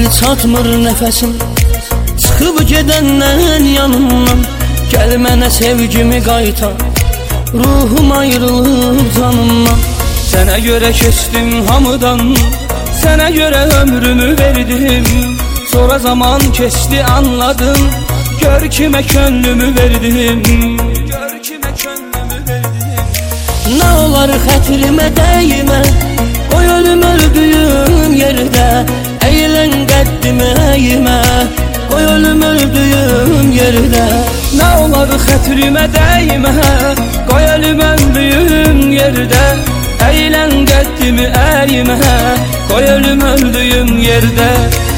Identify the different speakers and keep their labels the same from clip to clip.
Speaker 1: çatmır nəfəsim, çıxıb gedəndən yanımdan. Gəl mənə sevgimi qaytar, ruhum ayrılıb canımdan. Sənə görə keçdim hamıdan, sənə görə ömrümü verdim. Sonra zaman keçdi anladım, gör kimə könlümü verdim. Gör kimə könlümü verdim. Nə olar xətrimə dəymə, qoy ölüm öldüyüm yerdə. Əylən qəddimi əymə, qoy ölüm öldüyüm yerdə. Nə olar xətrimə dəymə, qoy ölüm öldüyüm yerdə. Əylən qəddimi əymə, qoy ölüm öldüyüm yerdə.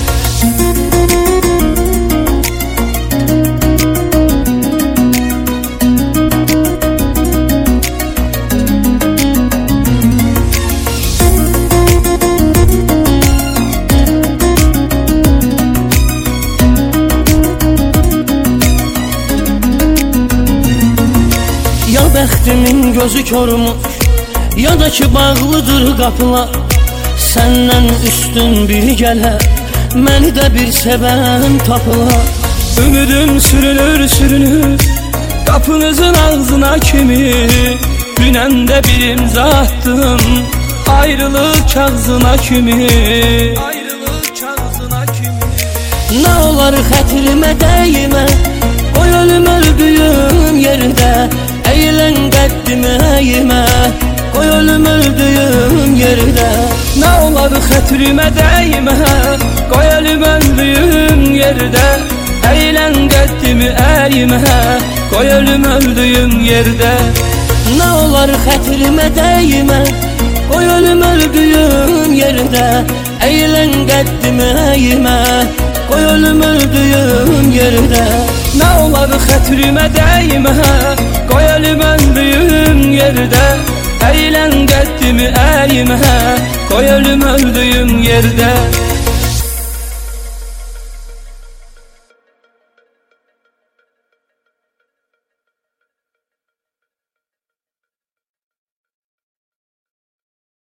Speaker 1: Ya bəxtimin gözü kormuş, ya da ki bağlıdır qapılar. Səndən üstün bir gələ, məni də bir sevən tapılar. Ümidim sürünür, sürünür qapınızın ağzına kimi. Dünən də bir imza attım, ayrılıq kağzına kimi. Ayrılıq kağzına kimi. Nə olar xətrimə dəymə, qoy ölüm öldüyüm yerdə. Əylən qəddimi əymə, qoy ölüm öldüyüm yerdə. Nə olar xətrimə dəymə, qoy ölüm öldüyüm yerdə. Əylən qəddimi əymə, qoy ölüm öldüyüm yerdə. Nə olar xətrimə dəymə, qoy ölüm öldüyüm yerdə. Əylən qəddimi əymə, qoy ölüm öldüyüm yerdə. Nə olar xətrimə dəymə, qoy ölüm öldüyüm yerdə. Əylən qəddimi əymə, qoy ölüm öldüyüm yerdə.